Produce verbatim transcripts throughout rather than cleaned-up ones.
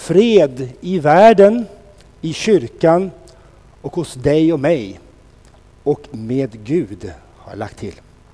Fred i världen, i kyrkan och hos dig och mig. Och med Gud har jag lagt till.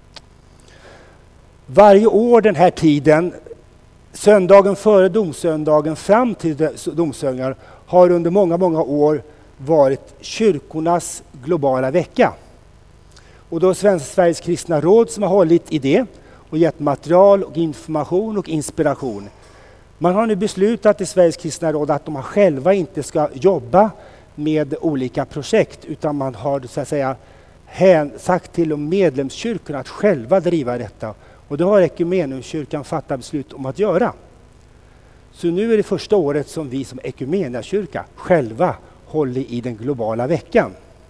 Varje år den här tiden, söndagen före domsöndagen fram till domsöndagen, har under många, många år varit kyrkornas globala vecka. Och då är Sveriges kristna råd som har hållit i det och gett material och information och inspiration. Man har nu beslutat i Sveriges kristna råd att de själva inte ska jobba med olika projekt, utan man har så att säga sagt till de medlemskyrkorna att själva driva detta. Och det har Ekumeniakyrkan fattat beslut om att göra. Så nu är det första året som vi som Ekumeniakyrka själva håller i den globala veckan.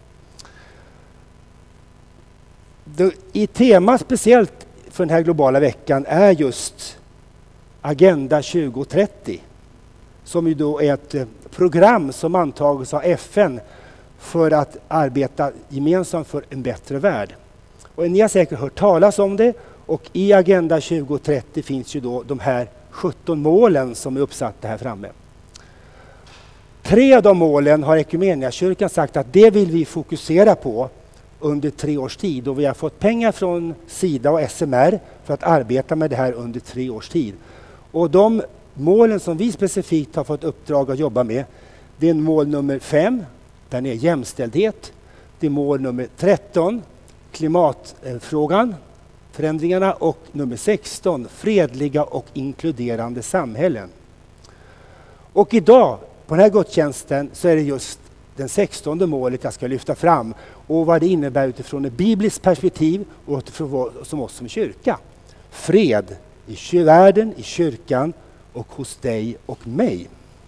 Det, i tema speciellt för den här globala veckan är just Agenda tjugo trettio. Som ju då är ett program som antagits av F N för att arbeta gemensamt för en bättre värld. Och ni har säkert hört talas om det, och i Agenda tjugo trettio finns ju då de här sjutton målen som är uppsatta här framme. Tre av de målen har Ekumeniakyrkan sagt att det vill vi fokusera på under tre års tid, och vi har fått pengar från Sida och S M R för att arbeta med det här under tre års tid. Och de målen som vi specifikt har fått uppdrag att jobba med, det är mål nummer fem, den är jämställdhet. Det är mål nummer tretton, klimatfrågan, förändringarna, och nummer sexton, fredliga och inkluderande samhällen. Och idag på den här gudstjänsten så är det just den sextonde målet jag ska lyfta fram, och vad det innebär utifrån ett bibliskt perspektiv och utifrån som oss som kyrka. Fred i världen, i kyrkan och hos dig och mig.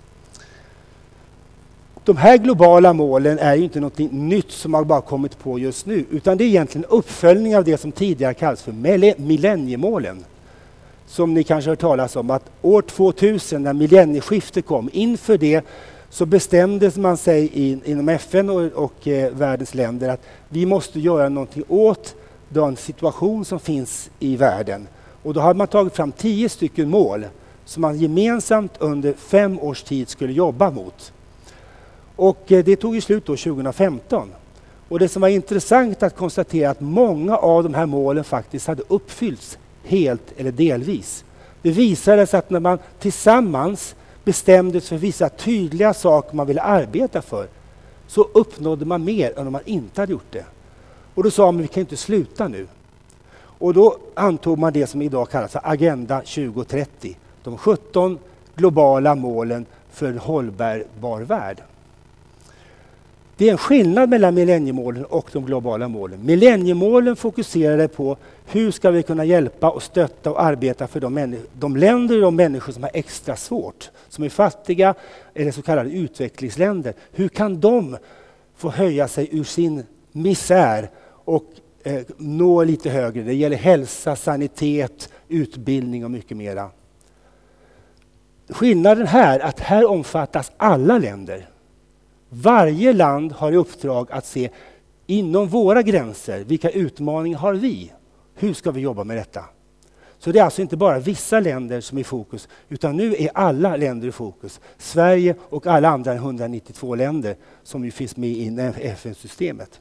De här globala målen är ju inte något nytt som har bara kommit på just nu, utan det är egentligen uppföljning av det som tidigare kallas för millenniemålen. Som ni kanske har hört talas om, att år tvåtusen när millennieskiftet kom, inför det så bestämde man sig in, inom F N och, och eh, världens länder att vi måste göra någonting åt den situation som finns i världen. Och då hade man tagit fram tio stycken mål som man gemensamt under fem års tid skulle jobba mot. Och eh, det tog ju slut då tjugohundrafemton. Och det som var intressant att konstatera att många av de här målen faktiskt hade uppfyllts helt eller delvis. Det visade sig att när man tillsammans bestämde sig för vissa tydliga saker man ville arbeta för, så uppnådde man mer än om man inte hade gjort det. Och då sa man, vi kan inte sluta nu. Och då antog man det som idag kallas för Agenda tjugo trettio. De sjutton globala målen för en hållbar värld. Det är en skillnad mellan millenniemålen och de globala målen. Millenniemålen fokuserade på hur ska vi kunna hjälpa och stötta och arbeta för de, människ- de länder och de människor som har extra svårt, som är fattiga eller så kallade utvecklingsländer. Hur kan de få höja sig ur sin misär och eh, nå lite högre? Det gäller hälsa, sanitet, utbildning och mycket mera. Skillnaden här är att här omfattas alla länder. Varje land har i uppdrag att se inom våra gränser, vilka utmaningar har vi? Hur ska vi jobba med detta? Så det är alltså inte bara vissa länder som är i fokus, utan nu är alla länder i fokus. Sverige och alla andra hundranittiotvå länder som ju finns med i F N-systemet.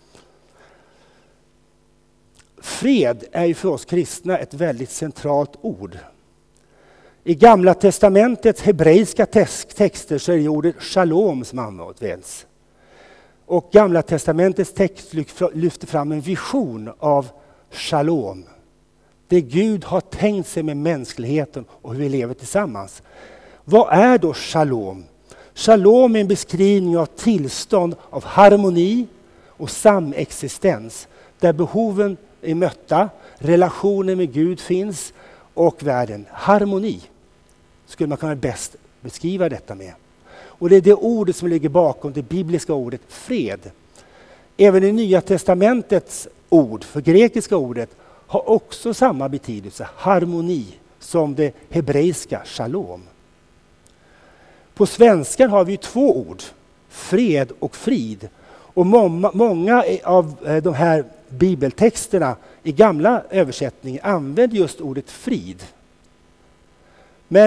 Fred är ju för oss kristna ett väldigt centralt ord. I Gamla testamentets hebreiska texter så är det ordet shalom som används. Och Gamla testamentets text lyfter fram en vision av shalom. Det Gud har tänkt sig med mänskligheten och hur vi lever tillsammans. Vad är då shalom? Shalom är en beskrivning av tillstånd av harmoni och samexistens. Där behoven är mötta, relationer med Gud finns och världen. Harmoni skulle man kunna bäst beskriva detta med. Och det är det ordet som ligger bakom det bibliska ordet fred. Även det Nya testamentets ord, för grekiska ordet, har också samma betydelse, harmoni, som det hebreiska shalom. På svenska har vi två ord, fred och frid. Och många, många av de här bibeltexterna i gamla översättningar använder just ordet frid. Men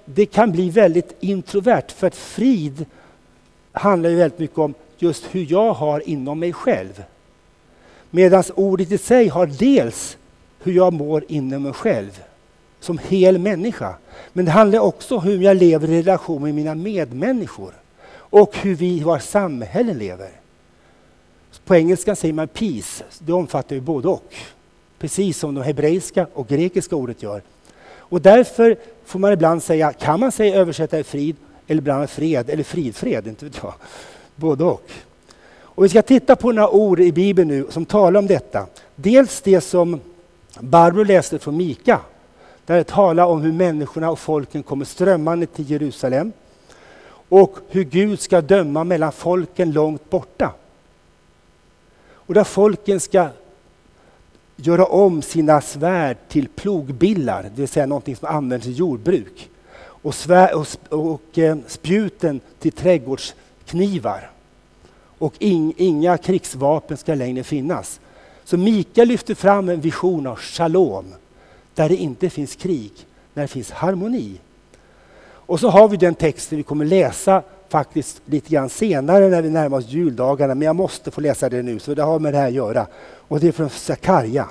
det kan bli väldigt introvert, för att frid handlar ju väldigt mycket om just hur jag har inom mig själv. Medan ordet i sig har dels hur jag mår inom mig själv som hel människa. Men det handlar också om hur jag lever i relation med mina medmänniskor och hur vi i vårt samhälle lever. På engelska säger man peace, det omfattar ju både och. Precis som de hebreiska och grekiska ordet gör. Och därför får man ibland säga, kan man säga översätta i frid eller ibland fred eller fridfred, inte vet jag. Både och. Och vi ska titta på några ord i Bibeln nu som talar om detta. Dels det som Barbro läste från Mika, där det talar om hur människorna och folken kommer strömmande till Jerusalem och hur Gud ska döma mellan folken långt borta. Och där folken ska göra om sina svärd till plogbillar, det vill säga någonting som används i jordbruk. Och, svär, och, och eh, spjuten till trädgårdsknivar. Och in, inga krigsvapen ska längre finnas. Så Mika lyfter fram en vision av shalom, där det inte finns krig, när det finns harmoni. Och så har vi den texten vi kommer läsa faktiskt lite grann senare när vi närmar oss juldagarna, men jag måste få läsa det nu, så det har med det här att göra. Och det är från Sakarja.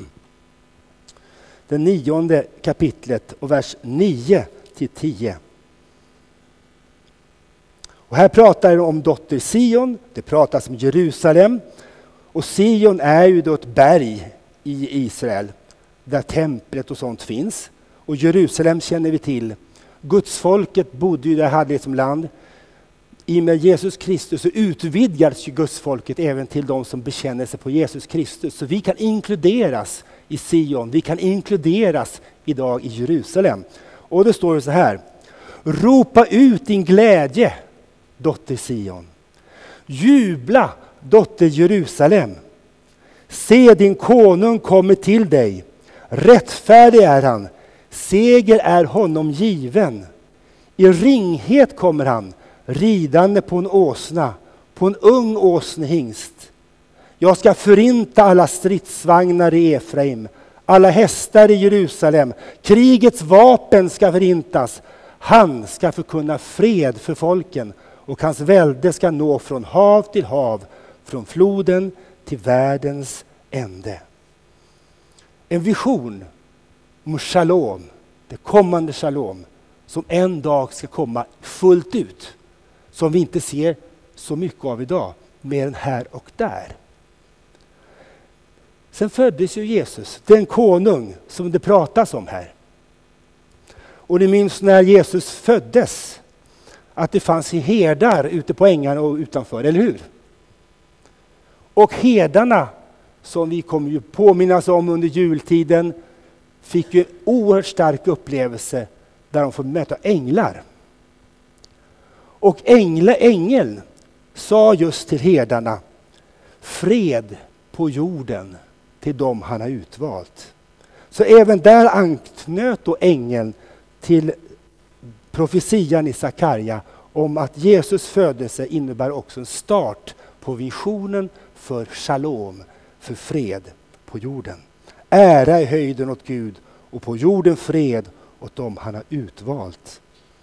Det nionde kapitlet och vers nio till tio. Och här pratar det om dotter Sion, det pratas om Jerusalem. Och Sion är ju då ett berg i Israel, där templet och sånt finns. Och Jerusalem känner vi till. Gudsfolket bodde ju där, hade det som land. I och med Jesus Kristus så utvidgades ju Gudsfolket även till de som bekänner sig på Jesus Kristus. Så vi kan inkluderas i Sion, vi kan inkluderas idag i Jerusalem. Och det står så här: ropa ut din glädje, dotter Sion. Jubla, dotter Jerusalem. Se, din konung kommer till dig. Rättfärdig är han. Seger är honom given. I ringhet kommer han, ridande på en åsna, på en ung åsnehingst. Jag ska förinta alla stridsvagnar i Efraim, alla hästar i Jerusalem. Krigets vapen ska förintas. Han ska förkunna fred för folken, och hans välde ska nå från hav till hav, från floden till världens ände. En vision om shalom, det kommande shalom, som en dag ska komma fullt ut, som vi inte ser så mycket av idag, mer än här och där. Sen föddes ju Jesus, den konung som det pratas om här. Och ni minns när Jesus föddes, att det fanns herdar ute på ängarna och utanför, eller hur? Och herdarna, som vi kommer ju påminnas om under jultiden, fick ju en oerhört stark upplevelse där de får möta änglar. Och ängla, ängeln sa just till herdarna: fred på jorden till dem han har utvalt. Så även där anknöt då ängeln till profetian i Sakarja om att Jesus födelse innebär också en start på visionen för shalom, för fred på jorden. Ära i höjden åt Gud och på jorden fred åt dem han har utvalt.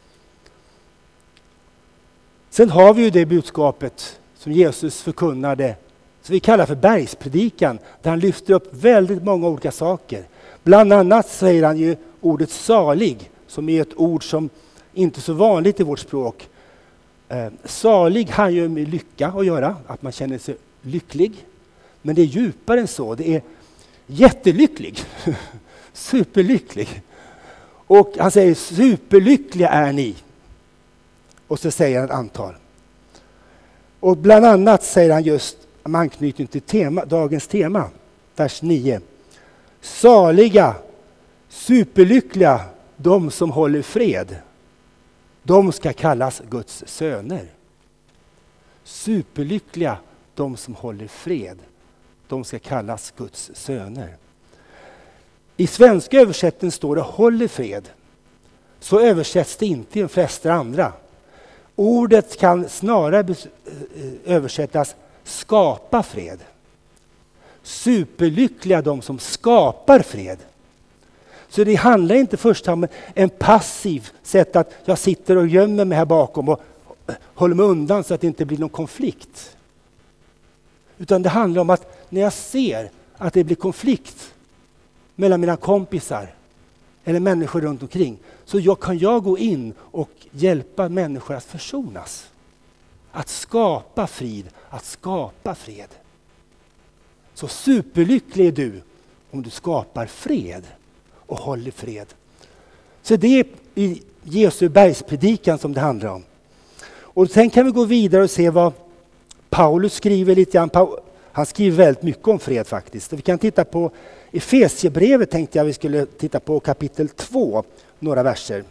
Sen har vi ju det budskapet som Jesus förkunnade, som vi kallar för bergspredikan, där han lyfter upp väldigt många olika saker. Bland annat säger han ju ordet salig, som är ett ord som inte är så vanligt i vårt språk. Eh, salig har ju med lycka att göra, att man känner sig lycklig. Men det är djupare än så, det är jättelycklig, superlycklig. Och han säger: superlyckliga är ni. Och så säger han ett antal. Och bland annat säger han just, med anknytning till tema, dagens tema, vers nio. Saliga, superlyckliga, de som håller fred. De ska kallas Guds söner. Superlyckliga, de som håller fred. De ska kallas Guds söner. I svenska översättningen står det håller fred. Så översätts det inte i de flesta andra. Ordet kan snarare översättas skapa fred. Superlyckliga de som skapar fred. Så det handlar inte först om en passiv sätt att jag sitter och gömmer mig här bakom och håller mig undan så att det inte blir någon konflikt. Utan det handlar om att när jag ser att det blir konflikt mellan mina kompisar eller människor runt omkring, så jag, kan jag gå in och hjälpa människor att försonas. Att skapa frid, att skapa fred. Så superlycklig är du om du skapar fred och håller fred. Så det är i Jesu bergspredikan som det handlar om. Och sen kan vi gå vidare och se vad Paulus skriver lite grann. Han skriver väldigt mycket om fred faktiskt. Vi kan titta på Efesiebrevet, tänkte jag vi skulle titta på kapitel två, några verser.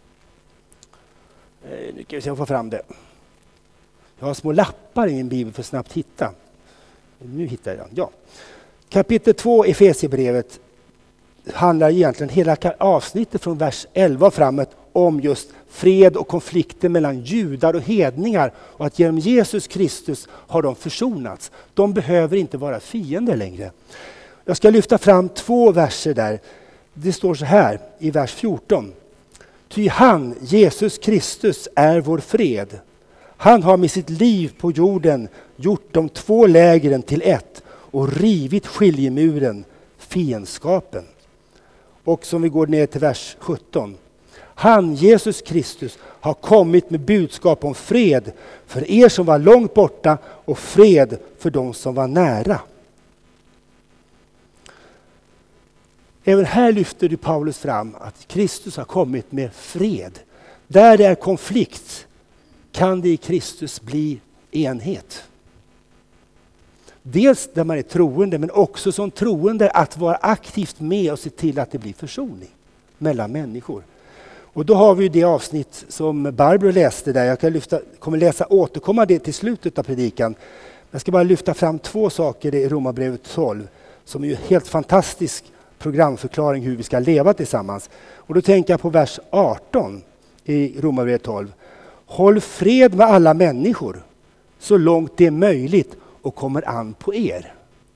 Nu ska vi se om jag får fram det. Jag har små lappar i min bibel för att snabbt hitta. Nu hittar jag den. Ja. Kapitel två, Efesiebrevet, handlar egentligen hela avsnittet från vers elva och framåt om just fred och konflikter mellan judar och hedningar, och att genom Jesus Kristus har de försonats. De behöver inte vara fiender längre. Jag ska lyfta fram två verser där. Det står så här i vers fjorton. Ty han, Jesus Kristus, är vår fred. Han har med sitt liv på jorden gjort de två lägren till ett och rivit skiljemuren, fiendskapen. Och som vi går ner till vers sjutton. Han, Jesus Kristus, har kommit med budskap om fred för er som var långt borta och fred för de som var nära. Även här lyfter du Paulus fram att Kristus har kommit med fred. Där det är konflikt kan det i Kristus bli enhet. Dels där man är troende, men också som troende att vara aktivt med och se till att det blir försoning mellan människor. Och då har vi det avsnitt som Barbro läste där. Jag kan lyfta, kommer läsa återkomma det till slutet av predikan. Jag ska bara lyfta fram två saker i Romarbrevet tolv som är ju helt fantastisk programförklaring hur vi ska leva tillsammans. Och då tänker jag på vers arton i Romarbrevet tolv. Håll fred med alla människor så långt det är möjligt och kommer an på er.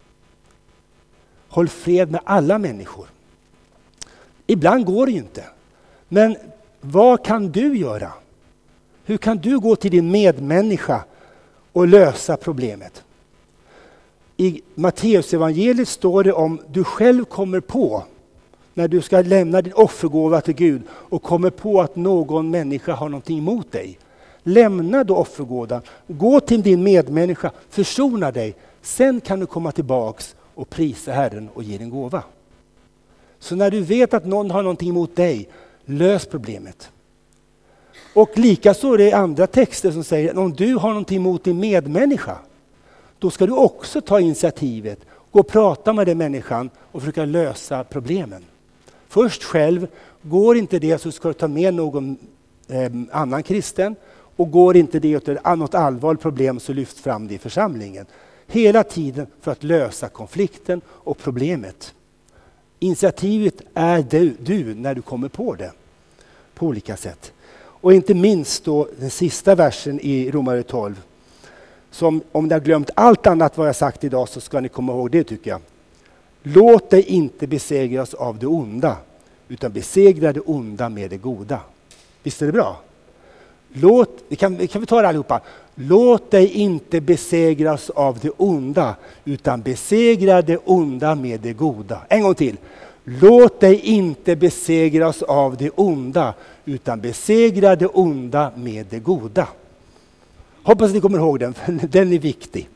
Håll fred med alla människor. Ibland går det ju inte. Men vad kan du göra? Hur kan du gå till din medmänniska och lösa problemet? I Matteusevangeliet står det om du själv kommer på, när du ska lämna din offergåva till Gud och kommer på att någon människa har någonting emot dig. Lämna då offergåvan, gå till din medmänniska, försona dig. Sen kan du komma tillbaks och prisa Herren och ge din gåva. Så när du vet att någon har någonting emot dig, lös problemet. Och likaså är det andra texter som säger att om du har någonting emot din medmänniska, då ska du också ta initiativet, gå och prata med den människan och försöka lösa problemen. Först själv, går inte det så ska du ta med någon eh, annan kristen, och går inte det åt något allvarligt problem så lyft fram det i församlingen. Hela tiden för att lösa konflikten och problemet. Initiativet är du, du när du kommer på det på olika sätt. Och inte minst då den sista versen i Romarbrevet tolv. Som om ni har glömt allt annat vad jag sagt idag så ska ni komma ihåg det, tycker jag. Låt dig inte besegras av det onda, utan besegra det onda med det goda. Visst är det bra? Låt, vi kan, vi kan vi ta det allihopa. Låt dig inte besegras av det onda, utan besegra det onda med det goda. En gång till. Låt dig inte besegras av det onda, utan besegra det onda med det goda. Hoppas ni kommer ihåg den, för den är viktig.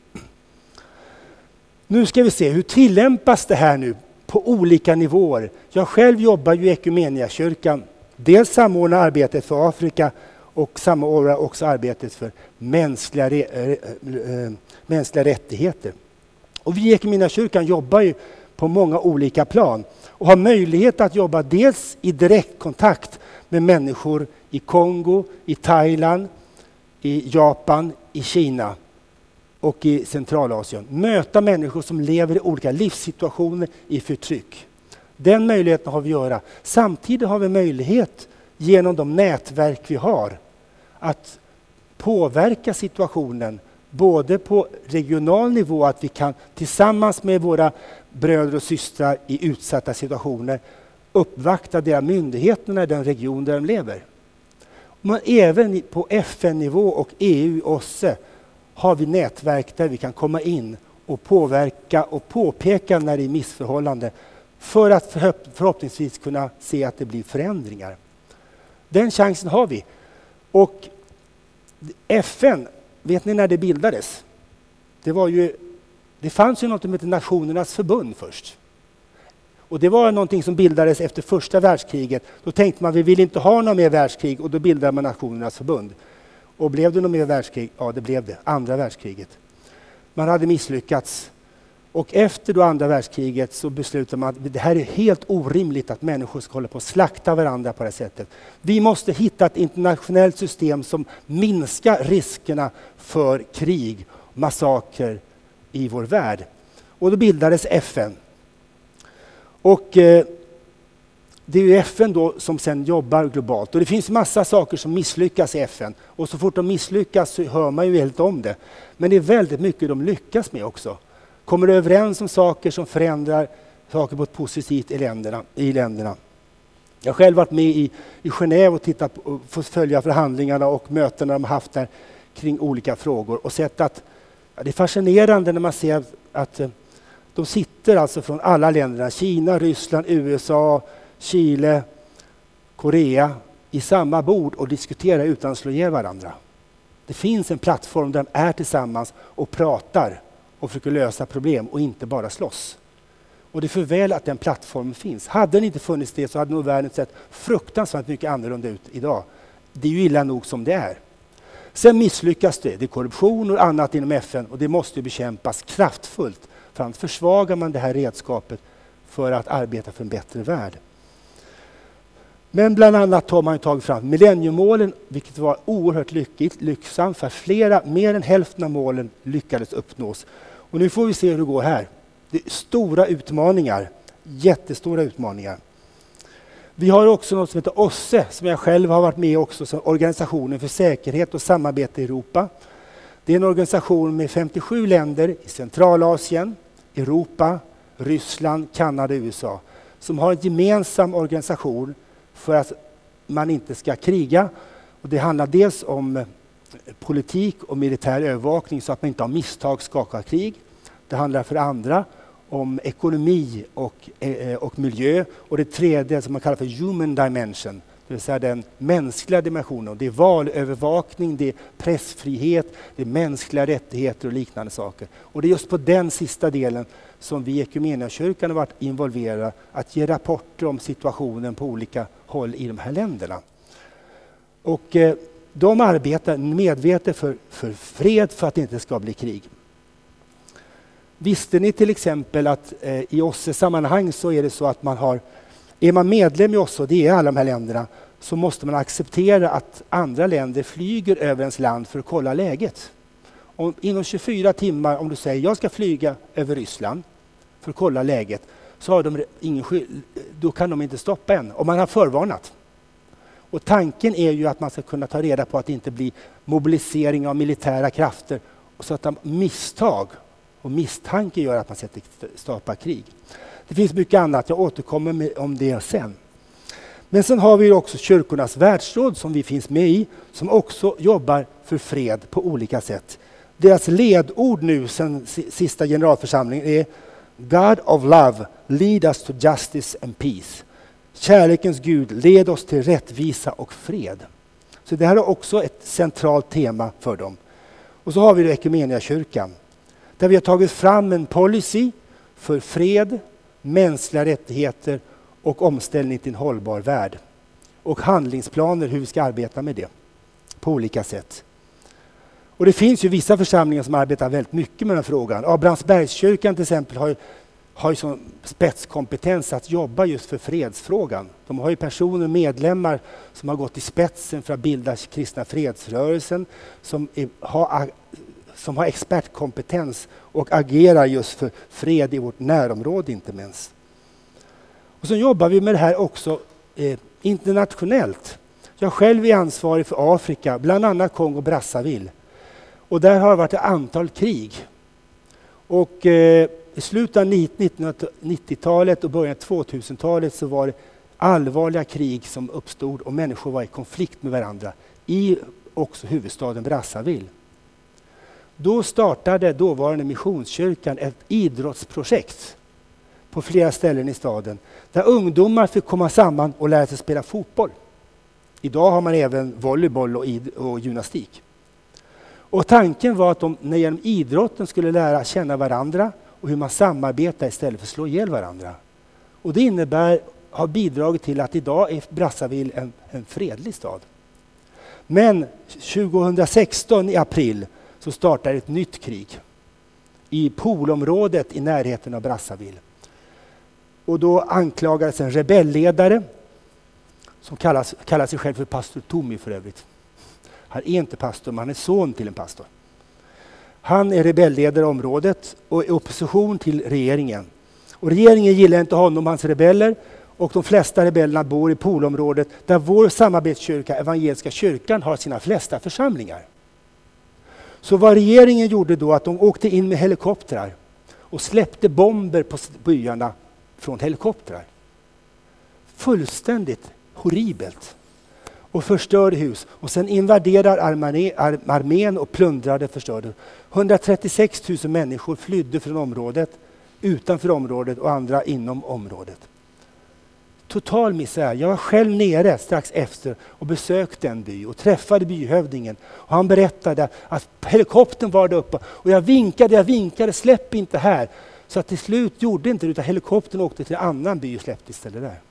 Nu ska vi se, hur tillämpas det här nu på olika nivåer? Jag själv jobbar ju i Ekumeniakyrkan. Dels samordnar arbetet för Afrika och samordnar också arbetet för mänskliga, äh, mänskliga rättigheter. Och vi i Ekumeniakyrkan jobbar ju på många olika plan och har möjlighet att jobba dels i direktkontakt med människor i Kongo, i Thailand, i Japan, i Kina och i Centralasien. Möta människor som lever i olika livssituationer i förtryck. Den möjligheten har vi att göra. Samtidigt har vi möjlighet genom de nätverk vi har att påverka situationen både på regional nivå, att vi kan tillsammans med våra bröder och systrar i utsatta situationer uppvakta deras myndigheterna i den region där de lever. Men även på F N-nivå och E U och O S S E har vi nätverk där vi kan komma in och påverka och påpeka när det är missförhållande för att förhoppningsvis kunna se att det blir förändringar. Den chansen har vi. Och F N, vet ni när det bildades? Det var ju, det fanns ju något som heter Nationernas förbund först. Och det var någonting som bildades efter första världskriget. Då tänkte man vi vill inte ha något mer världskrig och då bildade man Nationernas förbund. Och blev det något mer världskrig? Ja, det blev det. Andra världskriget. Man hade misslyckats. Och efter då andra världskriget så beslutade man att det här är helt orimligt att människor ska hålla på att slakta varandra på det sättet. Vi måste hitta ett internationellt system som minskar riskerna för krig och massakrer i vår värld. Och då bildades F N. Och eh, det är ju F N då som sen jobbar globalt. Och det finns massa saker som misslyckas i F N. Och så fort de misslyckas så hör man ju helt om det. Men det är väldigt mycket de lyckas med också. Kommer överens om saker som förändrar saker på ett positivt i länderna. I länderna. Jag har själv varit med i, i Genève och tittat på, och fått följa förhandlingarna och mötena de haft där kring olika frågor. Och sett att ja, det är fascinerande när man ser att, att de sitter alltså från alla länderna, Kina, Ryssland, U S A, Chile, Korea, i samma bord och diskuterar utan att slå ihjäl varandra. Det finns en plattform där de är tillsammans och pratar och försöker lösa problem och inte bara slåss. Och det är för väl att den plattformen finns. Hade den inte funnits det så hade nog världen sett fruktansvärt mycket annorlunda ut idag. Det är ju illa nog som det är. Sen misslyckas det. Det är korruption och annat inom F N och det måste bekämpas kraftfullt. För annars försvagar man det här redskapet för att arbeta för en bättre värld. Men bland annat har man tagit fram millenniemålen, vilket var oerhört lyckligt, lycksamt för flera, mer än hälften av målen lyckades uppnås. Och nu får vi se hur det går här. Det är stora utmaningar, jättestora utmaningar. Vi har också något som heter O S S E, som jag själv har varit med också, som Organisationen för säkerhet och samarbete i Europa. Det är en organisation med femtiosju länder i Centralasien, Europa, Ryssland, Kanada och U S A som har en gemensam organisation för att man inte ska kriga. Och det handlar dels om politik och militär övervakning så att man inte av misstag skakar krig. Det handlar för andra om ekonomi och, eh, och miljö. Och det tredje som man kallar för human dimension, det vill säga den mänskliga dimensionen. Det är valövervakning, det är pressfrihet, det är mänskliga rättigheter och liknande saker. Och det är just på den sista delen som vi i Equmeniakyrkan har varit involverade att ge rapporter om situationen på olika håll i de här länderna. Och eh, de arbetar medvetet för, för fred för att det inte ska bli krig. Visste ni till exempel att eh, i O S S E-sammanhang så är det så att man har, är man medlem i O S S E, och det är alla de här länderna, så måste man acceptera att andra länder flyger över ens land för att kolla läget. Om, inom tjugofyra timmar, om du säger jag ska flyga över Ryssland för att kolla läget, så har de ingen skyld, då kan de inte stoppa en, om man har förvarnat. Och tanken är ju att man ska kunna ta reda på att det inte blir mobilisering av militära krafter så att de misstag och misstanke gör att man sätter stoppa krig. Det finns mycket annat, jag återkommer med om det sen. Men sen har vi också kyrkornas världsråd som vi finns med i, som också jobbar för fred på olika sätt. Deras ledord nu sen sista generalförsamlingen är God of love, lead us to justice and peace. Kärlekens Gud, led oss till rättvisa och fred. Så det här är också ett centralt tema för dem. Och så har vi Equmeniakyrkan, där vi har tagit fram en policy för fred, mänskliga rättigheter och omställning till en hållbar värld. Och handlingsplaner hur vi ska arbeta med det på olika sätt. Och det finns ju vissa församlingar som arbetar väldigt mycket med den frågan. Abrahamsbergskyrkan till exempel har ju, har ju sån spetskompetens att jobba just för fredsfrågan. De har ju personer, medlemmar som har gått i spetsen för att bilda kristna fredsrörelsen, som är, har, som har expertkompetens och agerar just för fred i vårt närområde inte minst. Och så jobbar vi med det här också eh, internationellt. Jag själv är ansvarig för Afrika, bland annat Kongo Brazzaville. Och där har det varit ett antal krig. Och eh, i slutet av nittonhundranittiotalet och början av tvåtusentalet så var det allvarliga krig som uppstod och människor var i konflikt med varandra i också huvudstaden Brazzaville. Då startade dåvarande Missionskyrkan ett idrottsprojekt på flera ställen i staden där ungdomar fick komma samman och lära sig spela fotboll. Idag har man även volleyboll och, id- och gymnastik. Och tanken var att de när genom idrotten skulle lära känna varandra och hur man samarbetar istället för att slå ihjäl varandra. Och det innebär, har bidragit till att idag är Brazzaville en, en fredlig stad. Men tjugohundrasexton i april så startade ett nytt krig i poolområdet i närheten av Brazzaville. Och då anklagades en rebellledare som kallas, kallar sig själv för pastor Tommy för övrigt. Han är inte pastor, men han är son till en pastor. Han är rebellledare i området och i opposition till regeringen. Och regeringen gillar inte honom och hans rebeller. Och de flesta rebellerna bor i poolområdet där vår samarbetskyrka, Evangeliska kyrkan, har sina flesta församlingar. Så vad regeringen gjorde då att de åkte in med helikoptrar och släppte bomber på byarna från helikoptrar. Fullständigt horribelt. Och förstörde hus. Och sen invaderar armé, ar, armén och plundrade och förstörde. hundratrettiosex tusen människor flydde från området, utanför området och andra inom området. Total misär. Jag var själv nere strax efter och besökte en by och träffade byhövdingen. Och han berättade att helikoptern var där uppe och jag vinkade, jag vinkade, släpp inte här. Så att till slut gjorde inte det, utan helikoptern åkte till en annan by och släppte istället där.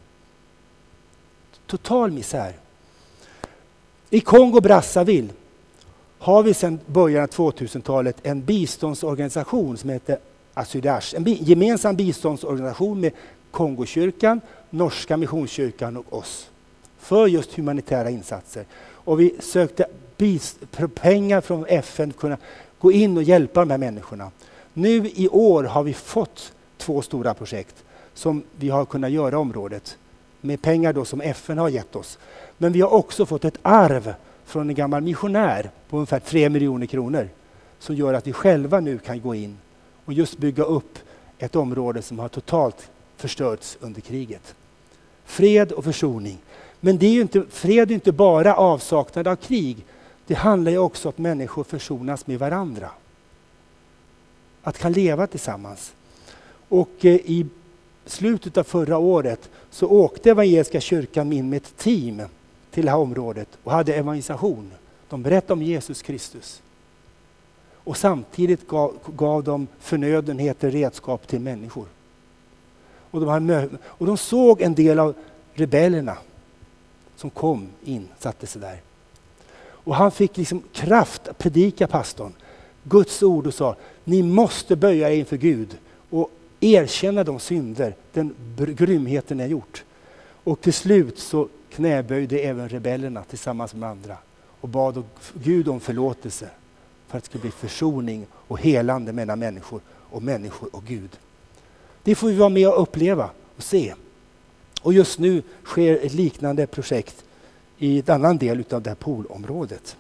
Total misär. I Kongo Brazzaville har vi sedan början av tvåtusentalet en biståndsorganisation som heter Asydash. En bi- gemensam biståndsorganisation med Kongokyrkan, Norska Missionskyrkan och oss. För just humanitära insatser. Och vi sökte bist- pengar från F N för att kunna gå in och hjälpa de här människorna. Nu i år har vi fått två stora projekt som vi har kunnat göra i området. Med pengar då som F N har gett oss. Men vi har också fått ett arv från en gammal missionär på ungefär tre miljoner kronor. Som gör att vi själva nu kan gå in och just bygga upp ett område som har totalt förstörts under kriget. Fred och försoning. Men det är ju inte, fred är inte bara avsaknad av krig. Det handlar ju också om att människor försonas med varandra. Att kan leva tillsammans. Och eh, i slutet av förra året så åkte Evangeliska kyrkan in med ett team till det här området och hade evangelisation. De berättade om Jesus Kristus. Och samtidigt gav, gav de förnödenheter, redskap till människor. Och de, hade, och de såg en del av rebellerna som kom in, satte sig där. Och han fick liksom kraft att predika pastorn. Guds ord och sa, ni måste böja er inför Gud och erkänna de synder, den grymheten ni har gjort. Och till slut så knäböjde även rebellerna tillsammans med andra och bad Gud om förlåtelse för att det skulle bli försoning och helande mellan människor och människor och Gud. Det får vi vara med och uppleva och se. Och just nu sker ett liknande projekt i en annan del av det här poolområdet.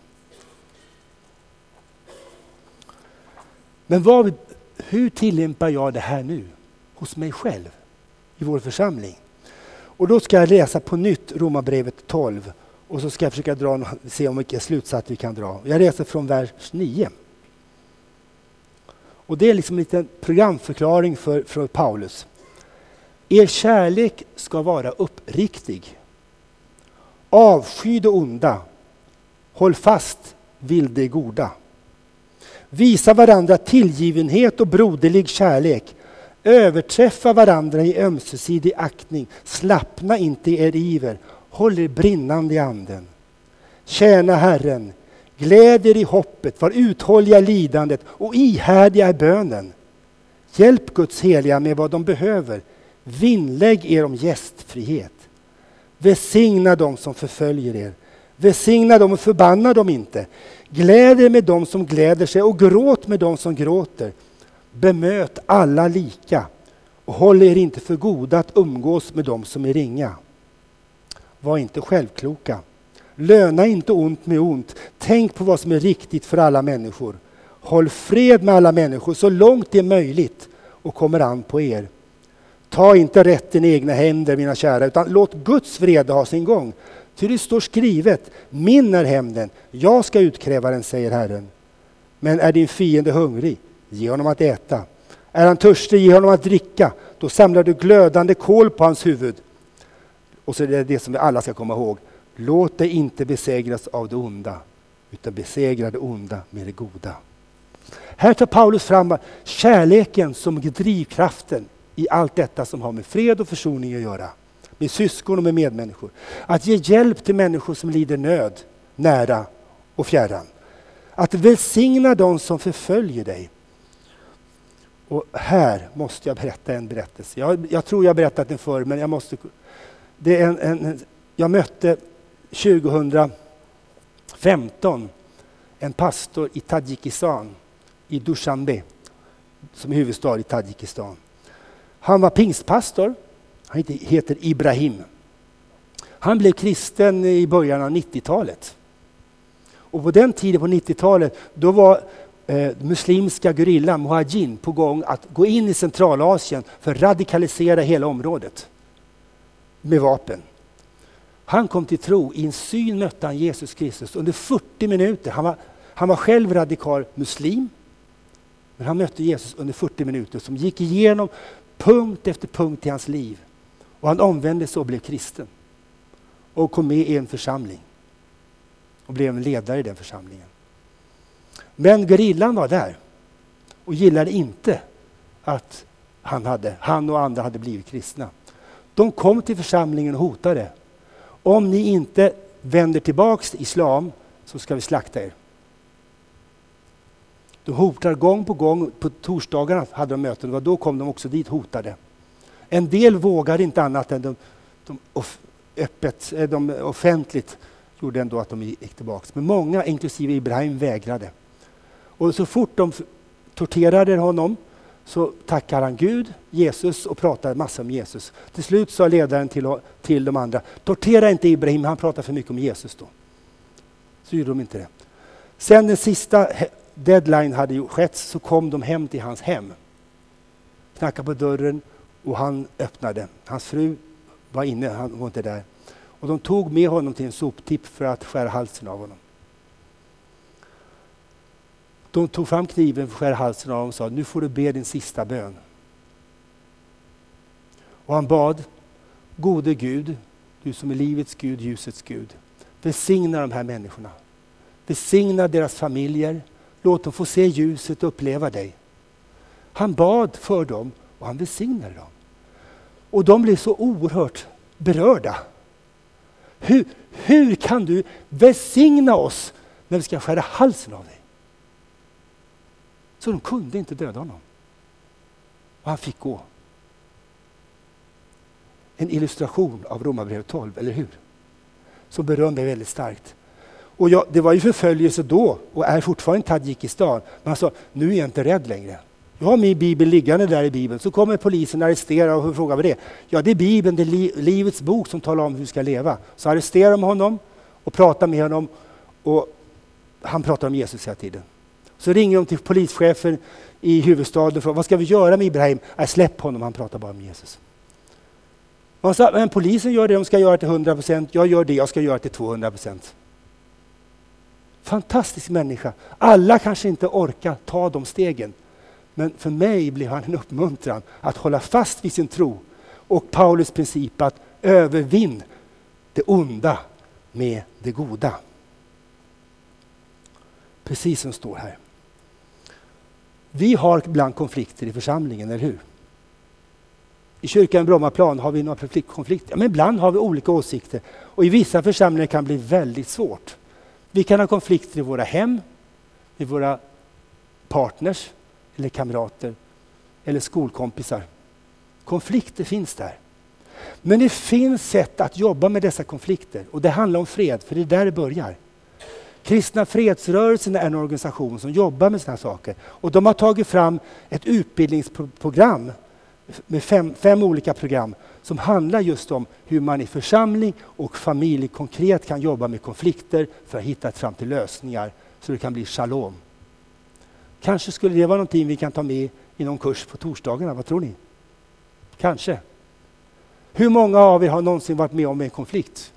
Men vad, hur tillämpar jag det här nu hos mig själv i vår församling? Och då ska jag läsa på nytt Romarbrevet tolv och så ska jag försöka dra, se om vilka slutsatser vi kan dra. Jag läser från vers nio. Och det är liksom en liten programförklaring för, för Paulus. Er kärlek ska vara uppriktig. Avsky det onda. Håll fast vid det goda. Visa varandra tillgivenhet och broderlig kärlek. Överträffa varandra i ömsesidig aktning. Slappna inte i er iver. Håll er brinnande i anden. Tjäna Herren. Gläd er i hoppet. Var uthålliga i lidandet och ihärdiga i bönen. Hjälp Guds heliga med vad de behöver. Vinnlägg er om gästfrihet. Välsigna dem som förföljer er. Välsigna dem och förbanna dem inte. Gläd er med dem som gläder sig och gråt med dem som gråter. Bemöt alla lika och håll er inte för goda att umgås med dem som är ringa. Var inte självkloka. Löna inte ont med ont. Tänk på vad som är riktigt för alla människor. Håll fred med alla människor så långt det är möjligt och kommer an på er. Ta inte rätten i egna händer, mina kära, utan låt Guds vrede ha sin gång. Ty det står skrivet, min är hämnden, jag ska utkräva den, säger Herren. Men är din fiende hungrig, ge honom att äta. Är han törstig, ge honom att dricka. Då samlar du glödande kol på hans huvud. Och så är det det som vi alla ska komma ihåg. Låt dig inte besegras av det onda, utan besegra det onda med det goda. Här tar Paulus fram kärleken som drivkraften i allt detta som har med fred och försoning att göra. Med syskon och med medmänniskor. Att ge hjälp till människor som lider nöd, nära och fjärran. Att välsigna de som förföljer dig. Och här måste jag berätta en berättelse. Jag, jag tror jag har berättat den förr, men jag måste... Det är en, en, jag mötte tjugohundrafemton en pastor i Tadzjikistan, i Dushanbe, som är huvudstad i Tadzjikistan. Han var pingstpastor, han heter Ibrahim. Han blev kristen i början av nittiotalet. Och på den tiden på nittiotalet, då var eh, muslimska gerillan Mujahedin på gång att gå in i Centralasien för att radikalisera hela området med vapen. Han kom till tro, i en syn mötte han Jesus Kristus under fyrtio minuter. Han var, han var själv radikal muslim, men han mötte Jesus under fyrtio minuter som gick igenom punkt efter punkt i hans liv. Och han omvände sig och blev kristen. Och kom med i en församling. Och blev en ledare i den församlingen. Men gerillan var där. Och gillade inte att han, hade, han och andra hade blivit kristna. De kom till församlingen och hotade. Om ni inte vänder tillbaks till islam så ska vi slakta er. De hotar gång på gång. På torsdagarna hade de möten. Och då kom de också dit hotade. En del vågade inte annat än de, de, off, öppet, de offentligt gjorde ändå att de gick tillbaka. Men många, inklusive Ibrahim, vägrade. Och så fort de torterade honom så tackade han Gud, Jesus, och pratade massa om Jesus. Till slut sa ledaren till, till de andra, tortera inte Ibrahim, han pratar för mycket om Jesus då. Så gjorde de inte det. Sen den sista deadline hade skett så kom de hem till hans hem. Knackade på dörren och han öppnade. Hans fru var inne, han var inte där. Och de tog med honom till en soptipp för att skära halsen av honom. De tog fram kniven för att skära halsen av honom och sa, nu får du be din sista bön. Och han bad, gode Gud, du som är livets Gud, ljusets Gud. Välsigna de här människorna. Välsigna deras familjer. Låt dem få se ljuset och uppleva dig. Han bad för dem och han välsignade dem. Och de blev så oerhört berörda. Hur, hur kan du välsigna oss när vi ska skära halsen av dig? Så de kunde inte döda honom. Och han fick gå. En illustration av Romarbrevet tolv, eller hur? Som berör mig väldigt starkt. Och jag, det var ju förföljelse då och är fortfarande i Tadzjikistan. Men han sa, nu är jag inte rädd längre. Jag har min bibel liggande där i bibeln. Så kommer polisen arrestera och frågar vad det är. Ja, det är bibeln, det är li- livets bok som talar om hur vi ska leva. Så arresterar de honom och pratar med honom. Och han pratar om Jesus hela tiden. Så ringer de till polischefen i huvudstaden och frågar, vad ska vi göra med Ibrahim? Jag släpp honom, han pratar bara om Jesus. Man sa, men polisen gör det, de ska göra till hundra procent. Jag gör det, jag ska göra till tvåhundra procent. Fantastisk människa. Alla kanske inte orkar ta de stegen. Men för mig blev han en uppmuntran att hålla fast vid sin tro. Och Paulus princip att övervinn det onda med det goda. Precis som står här. Vi har ibland konflikter i församlingen, eller hur? I kyrkan Brommaplan har vi några konflikter. Men ibland har vi olika åsikter. Och i vissa församlingar kan det bli väldigt svårt. Vi kan ha konflikter i våra hem, i våra partners eller kamrater eller skolkompisar. Konflikter finns där. Men det finns sätt att jobba med dessa konflikter. Och det handlar om fred, för det är där det börjar. Kristna fredsrörelsen är en organisation som jobbar med sådana saker. Och de har tagit fram ett utbildningsprogram med fem, fem olika program som handlar just om hur man i församling och familj konkret kan jobba med konflikter för att hitta fram till lösningar så det kan bli shalom. Kanske skulle det vara någonting vi kan ta med i någon kurs på torsdagarna, vad tror ni? Kanske. Hur många av er har någonsin varit med om en konflikt?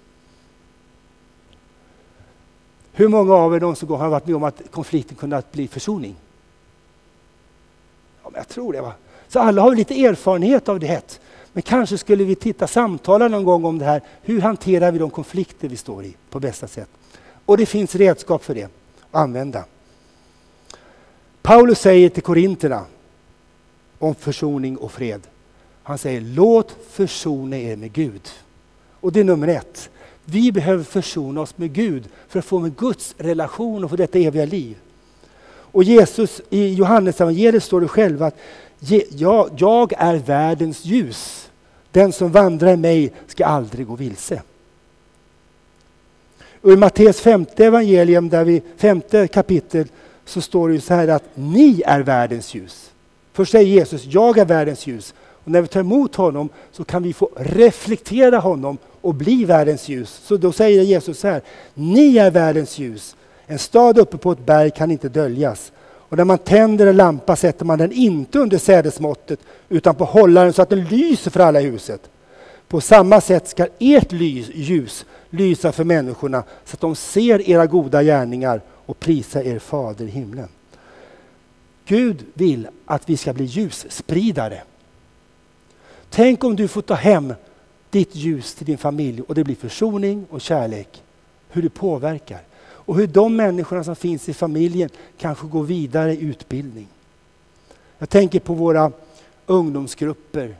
Hur många av er någonsin har varit med om att konflikten kunnat bli försoning? Ja, men jag tror det, va? Så alla har lite erfarenhet av det. Men kanske skulle vi titta samtala någon gång om det här. Hur hanterar vi de konflikter vi står i på bästa sätt? Och det finns redskap för det att använda. Paulus säger till korinterna om försoning och fred. Han säger, låt försona er med Gud. Och det är nummer ett. Vi behöver försona oss med Gud för att få med Guds relation och få detta eviga liv. Och Jesus i Johannes evangeliet står det själv att jag, jag är världens ljus. Den som vandrar i mig ska aldrig gå vilse. Och i Matteus femte evangelium, där vi femte kapitel, så står det ju så här att ni är världens ljus. Först säger Jesus, jag är världens ljus. Och när vi tar emot honom så kan vi få reflektera honom och bli världens ljus. Så då säger Jesus så här, ni är världens ljus. En stad uppe på ett berg kan inte döljas. Och när man tänder en lampa sätter man den inte under sädesmåttet utan på hållaren så att den lyser för alla i huset. På samma sätt ska ert ljus lysa för människorna så att de ser era goda gärningar och prisar er fader i himlen. Gud vill att vi ska bli ljusspridare. Tänk om du får ta hem ditt ljus till din familj och det blir försoning och kärlek. Hur det påverkar. Och hur de människorna som finns i familjen kanske går vidare i utbildning. Jag tänker på våra ungdomsgrupper,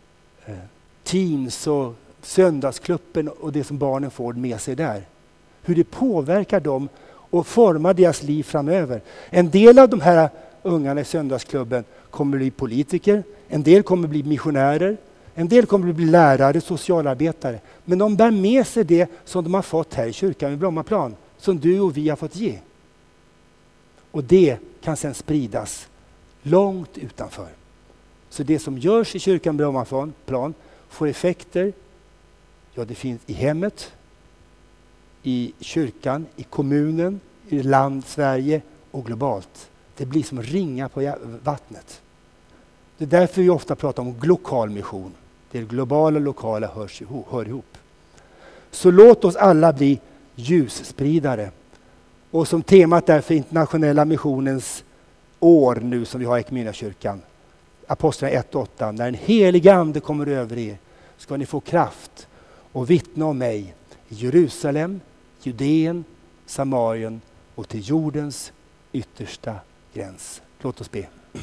teams och söndagsklubben och det som barnen får med sig där. Hur det påverkar dem och formar deras liv framöver. En del av de här ungarna i söndagsklubben kommer bli politiker, en del kommer bli missionärer, en del kommer bli lärare, socialarbetare. Men de bär med sig det som de har fått här i kyrkan i Brommaplan, som du och vi har fått ge. Och det kan sedan spridas långt utanför. Så det som görs i kyrkan Brommaplan får effekter, ja, det finns i hemmet, i kyrkan, i kommunen, i land Sverige och globalt. Det blir som ringa på vattnet. Det är därför vi ofta pratar om global mission. Det globala och lokala hörs ihop, hör ihop. Så låt oss alla bli ljusspridare. Och som temat där för internationella missionens år nu som vi har i Equmeniakyrkan. Apostlarna ett åtta. När en helig ande kommer över er ska ni få kraft och vittna om mig i Jerusalem, Judeen, Samarien och till jordens yttersta gräns. Låt oss be.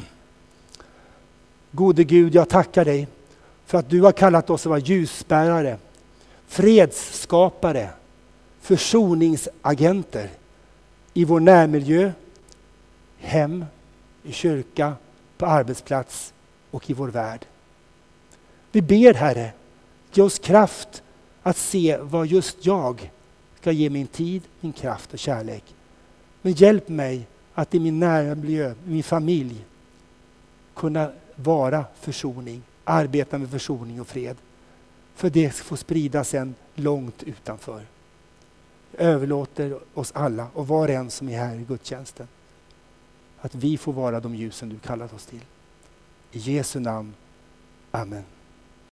Gode Gud, jag tackar dig för att du har kallat oss att vara ljusbärare, fredsskapare, försoningsagenter i vår närmiljö, hem, i kyrka, på arbetsplats och i vår värld. Vi ber, Herre, ge oss kraft att se vad just jag ska ge min tid, min kraft och kärlek. Men hjälp mig att i min närmiljö, min familj kunna vara försoning, arbeta med försoning och fred. För det får spridas sen långt utanför. Jag överlåter oss alla och var en som är här i gudstjänsten. Att vi får vara de ljusen du kallat oss till. I Jesu namn. Amen.